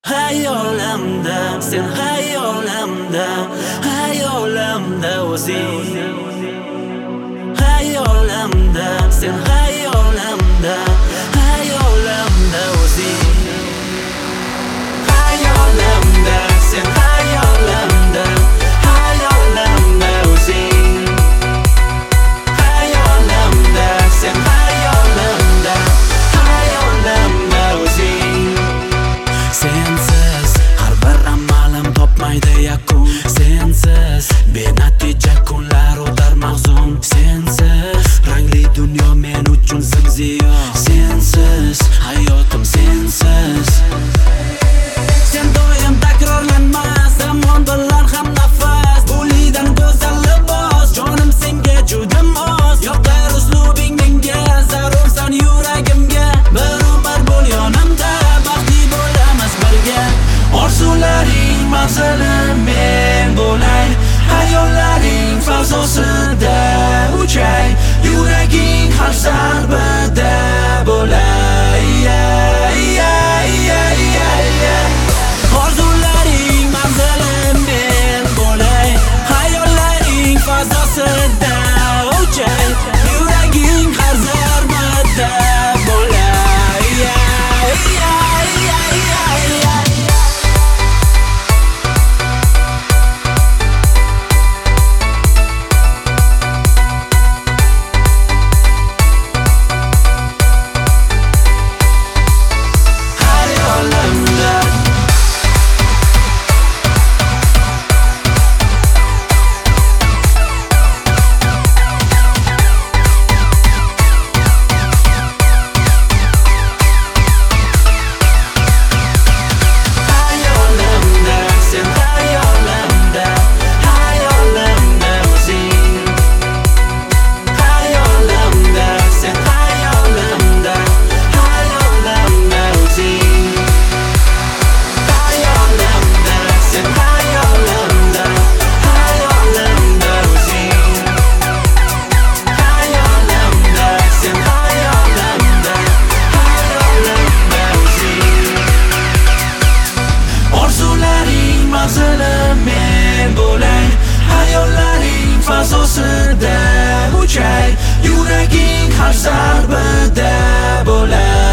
Hayolimda sen hayolimda, hayolimda o'zing. Hayolimda sen hayolimda, hayolimda o'zing. Hayolimda sen hayolimda, hayolimda o'zing. Hayolimda sen hayolimda, hayolimda o'zing. Sensiz har bir amalim topmaydi yakun. Sensiz benatija kunlar o'tar mahzun. Sensiz rangli dunyo men uchun zimziyo. Sensiz hayotim sensiz. Sen doim takrorlanmas zamon bilan ham nafas. Bo'lidan go'zal libos, jonim senga juda mos. Yoqar uslubing menga, zarursan yuragimga. Bir umr bo'l yonimda, baxtli bo'lamiz birga. Orzularing manzilim men bo'lay, hayollaring fazosida uchay. Yuraging har zarbida bo'lay. Orzularing manzilim men bo'lay, hayollaring fazosida uchay. Yuraging har zarbida bo'lay. Yuraging har zarbida bo'lay.